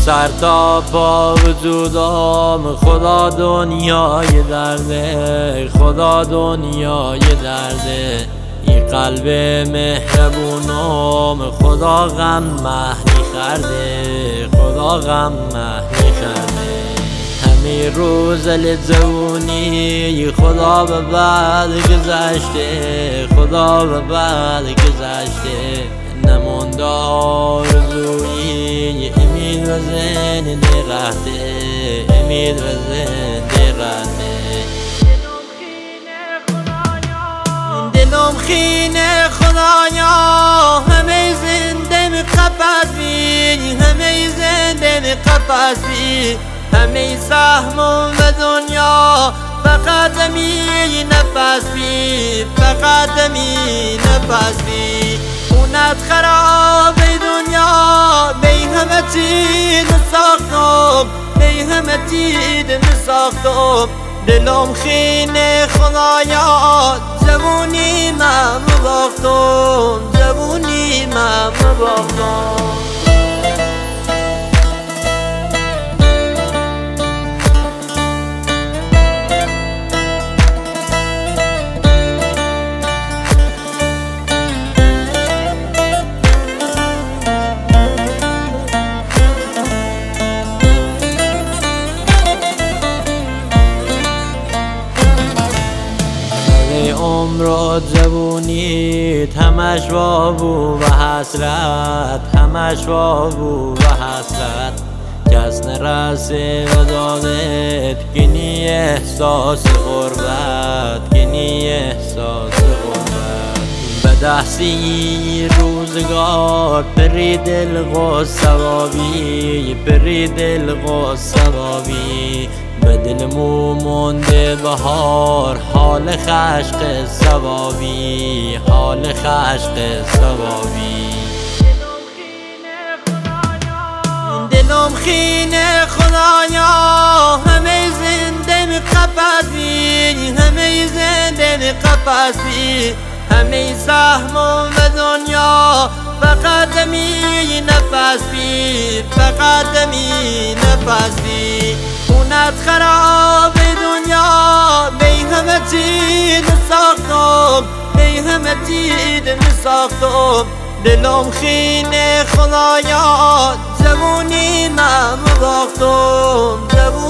سر تا پا وجودم خدا دنیای درده، خدا دنیای درده. این قلب مهربونم خدا غم مهنی خرده، خدا غم مهنی خرده. همه روز لجونی خدا به بعد گذشته، خدا به بعد گذشته. نمونده آرزویی امید و زنده رهده، امید و زنده رهده. دلم خینه خدایا همه زنده می قفص بی، همه زنده می قفص بی. همه سهمم و دنیا فقط می نفس بی، فقط می نفس بی. خونت خراب دنیا بی همه چیز ساختم، بی همه چیز ساختم. دلم خینه خدایا جوونی من باختم، جوونی من باختم. عمر جوونی همش وابو و حسرت، همش وابو و حسرت. کس نرسه و دادت گنی احساس غربت، گنی احساس غربت. به دستی روزگار پری دل غصه وابی، پری دل غصه وابی. به دل مو مونده بهار حال خشق ثوابی، حال خشق ثوابی. دلم خینه خدایا همه زنده می قفص بی، همه زنده می قفص بی. همه سهمم و دنیا فقط می نفس بی، فقط می نفس بی. خونت خراب دنیا بی همه چیز ساختم، بی همه چیز ساختم. دلم خینه خدایا جوونی من باختم،